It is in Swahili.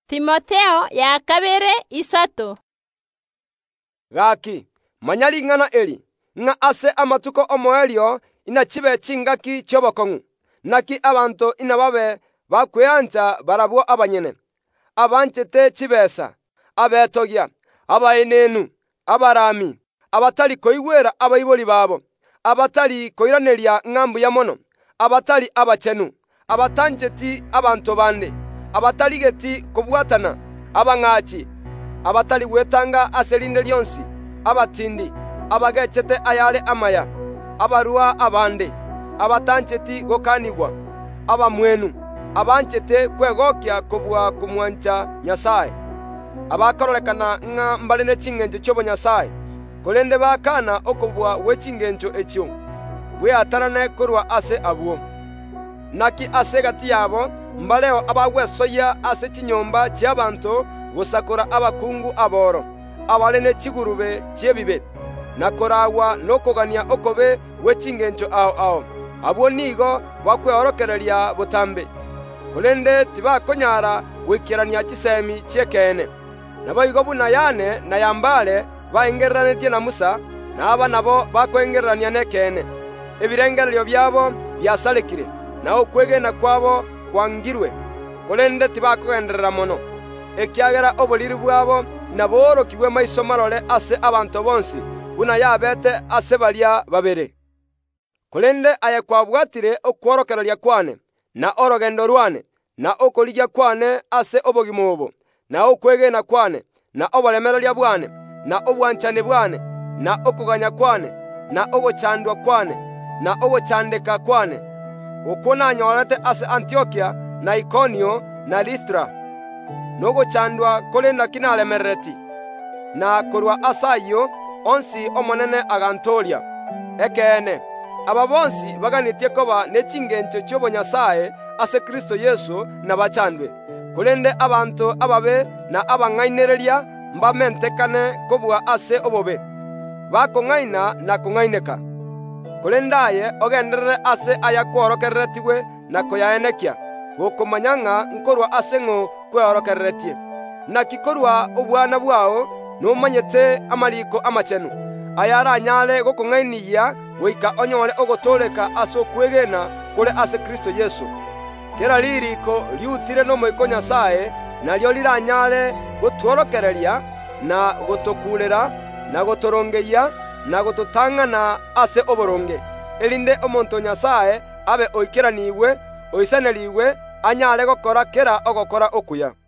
Timotheo ya kabere isato. Gaki manyali ng'ana eli ng'a ase amatuko omoelio inachibe chingaki chobokong'u naki abantu inababe bakweanja barabwo abanyene abanchete chibesa abetogia abaenenu abarami abatali koigwera abaiboli babo abatali koiraneria ng'ambu ya mono abatali abachenu abatancheti abantu bande abataligeti kubwatana abang'achi abatali gwetanga aselinde lyonsi abatindi abagechete ayale amaya abarua abande abatancheti gokanigwa abamwenu abanchete kwegokia kubwa kumwancha Nyasaye abakorolekana ng'a mbalene chingencho chobo Nyasaye kolende bakana okubwa wechingencho echio bweatarane kurwa ase abwo naki ase gati yabo mbaleo abagwesoya ase chinyomba chiabantu gusakura abakungu aboro abalene chigurube chiebibe nakoragwa nokogania okobe wechingencho ao abwo nigo bakweorokereria butambe kolende tibakonyara gwikirania chisemi chiekene naboigo buna yane na yambale baengereranetie na Musa naba nabo bakwengererania nekene ebirengererio byabo byasalekire na okwegena kwabo kwangirwe kolende tibakogenderera mono ekiagera oboliri bwabo naborokigwe maiso marore ase abantu bonsi buna yabete ase baria babere kolende aye kwabwatire okworokereria kwane na orogendo rwane na okorigia kwane ase obogimobo na okwegena kwane na obolemereria bwane na obwanchane bwane na okuganya kwane na ogochandwa kwane na ogochandeka kwane okona nyorete ase Antiokia na Ikonio na Listra nogochandwa kolenda kinalemereti na korwa asayo onsi omonene agantoria ekene aba bonsi baganitie koba nechingencho chobo Nyasaye ase Kristo Yesu na bachandwe kolende abantu ababe na abang'ainereria mbamentekane kobwa ase obobe bakong'aina na kong'aineka kolendaye ogenderere ase aya kworokereretigwe na koyaenekia gokomanya ng'a nkorwa ase ng'o kweorokereretie naki korwa obwana bwao nomanyete amariko amachenu aya aranyare gokong'ainiya goika onyore ogotoleka ase okwegena kore ase Kristo Yesu kera liriko liutire n'omoiko Nyasaye naryo liranyare gotworokereria na gotokurera na gotorongeia na gototang'ana ase oboronge elinde omonto Nyasaye abe oikeranigwe oisaneriwe anyare gokora kera ogokora okuya.